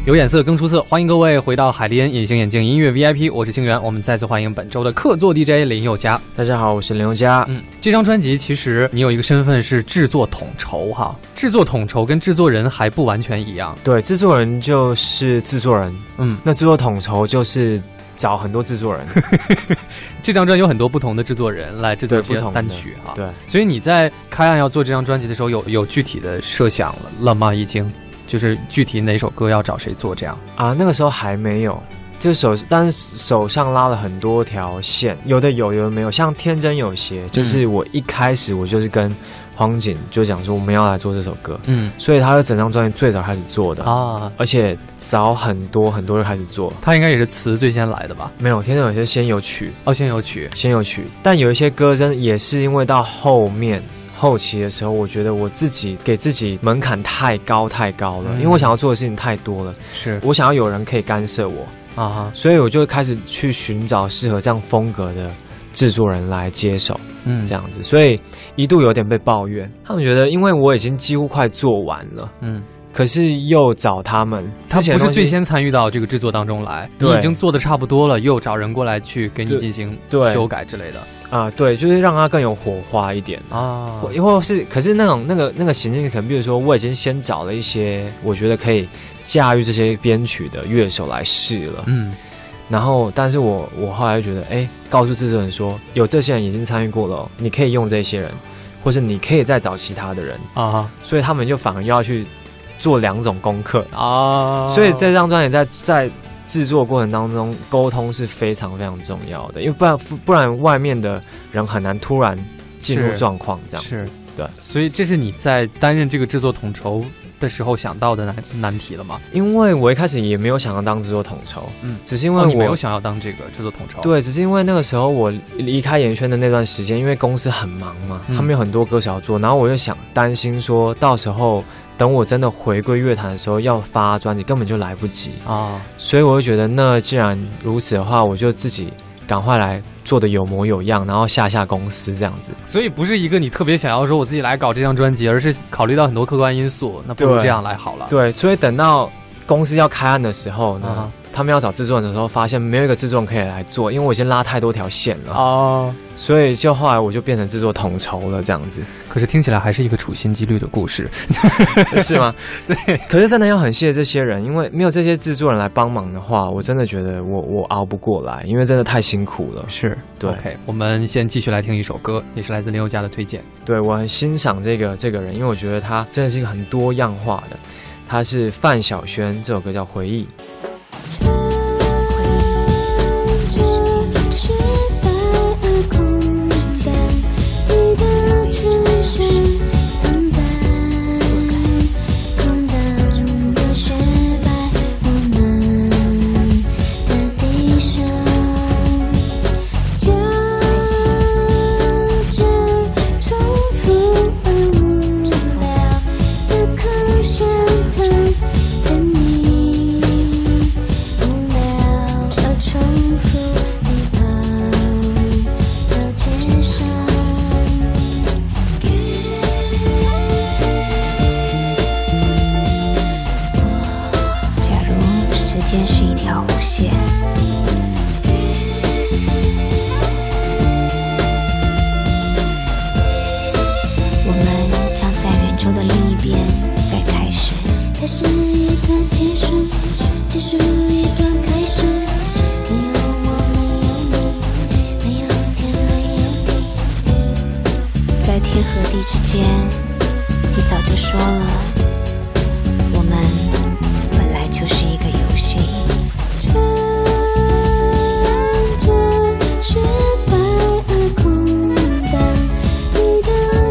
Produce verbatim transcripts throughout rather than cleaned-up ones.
有眼色更出色，欢迎各位回到海利恩隐形眼镜音乐 V I P， 我是清源，我们再次欢迎本周的客座 D J 林宥嘉。 大家好，我是林宥嘉。 嗯，这张专辑其实你有一个身份是制作统筹哈，制作统筹跟制作人还不完全一样。 对，制作人就是制作人， 嗯， 那制作统筹就是找很多制作人。 这张专辑有很多不同的制作人来制作这些单曲哈。 对， 所以你在开案要做这张专辑的时候，有有具体的设想了了吗？已经。就是具体哪首歌要找谁做这样啊？那个时候还没有，就手，但是手上拉了很多条线，有的有，有的没有。像天真有邪，就是我一开始我就是跟荒井就讲说我们要来做这首歌，嗯，所以他是整张专辑最早开始做的啊，而且早很多很多人开始做。 他应该也是词最先来的吧？ 没有，天真有些先有曲哦，先有曲， 先有曲，但有一些歌真的也是因为到后面。后期的时候，我觉得我自己给自己门槛太高太高了，嗯、因为我想要做的事情太多了。 是我想要有人可以干涉我啊，所以我就开始去寻找适合这样风格的制作人来接手，嗯，这样子，所以一度有点被抱怨，他们觉得因为我已经几乎快做完了，嗯。可是又找他们， 他不是最先参与到这个制作当中来，你已经做的差不多了，又找人过来去给你进行修改之类的啊，对，就是让它更有火花一点啊。因为是，可是那种那个那个行径，可能比如说我已经先找了一些我觉得可以驾驭这些编曲的乐手来试了，嗯，然后但是我我后来就觉得，哎，告诉制作人说，有这些人已经参与过了、哦，你可以用这些人，或是你可以再找其他的人啊，所以他们就反而要去。做两种功课啊，所以这张专辑在在制作过程当中，沟通是非常非常重要的，因为不然不然外面的人很难突然进入状况，这样子。 是， 对， 所以这是你在担任这个制作统筹的时候想到的难难题了吗？ 因为我一开始也没有想要当制作统筹，嗯，只是因为我、 哦、你没有想要当这个制作统筹， 对，只是因为那个时候我离开演艺圈的那段时间，因为公司很忙嘛，嗯、他们有很多歌手要做，然后我就想担心说到时候。等我真的回归乐坛的时候，要发专辑根本就来不及啊！所以我就觉得，那既然如此的话，我就自己赶快来做的有模有样，然后下下公司这样子。 所以不是一个你特别想要说我自己来搞这张专辑，而是考虑到很多客观因素，那不如这样来好了。 对，所以等到公司要开案的时候呢，啊、他们要找制作人的时候，发现没有一个制作人可以来做，因为我已经拉太多条线了哦。所以就后来我就变成制作统筹了这样子。 可是听起来还是一个处心积虑的故事， 是吗？对。可是真的要很谢谢这些人，因为没有这些制作人来帮忙的话，我真的觉得我我熬不过来，因为真的太辛苦了。 是， 对。 OK， 我们先继续来听一首歌，也是来自林宥嘉的推荐。 对，我很欣赏这个这个人，因为我觉得他真的是一个很多样化的。他是范晓萱，这首歌叫《回忆》。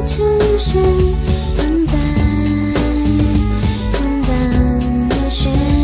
空荡的雪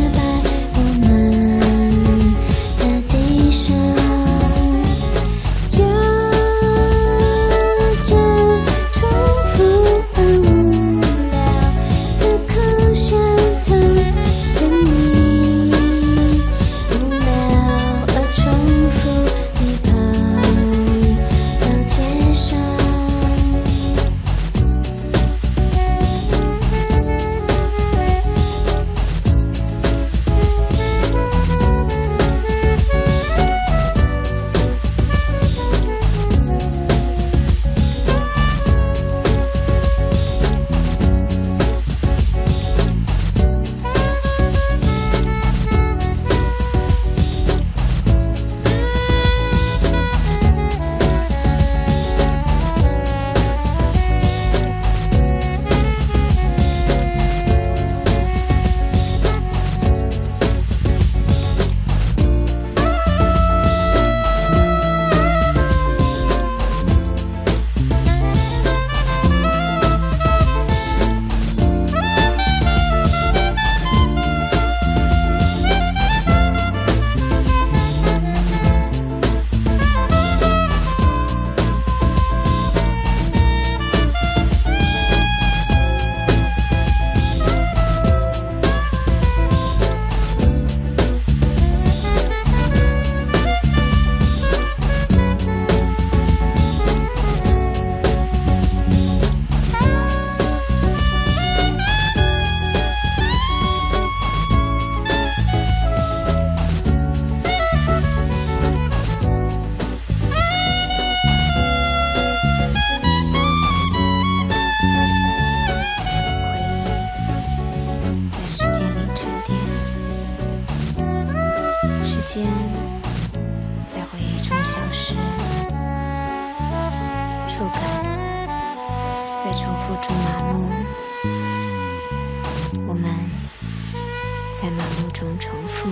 忙碌中重复。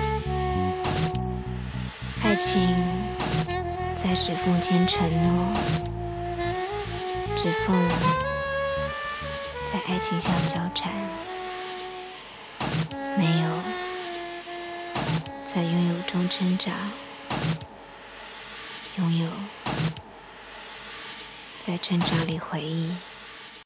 爱情在指缝间承诺，指缝在爱情下交缠，没有在拥有中挣扎，拥有在挣扎里回忆。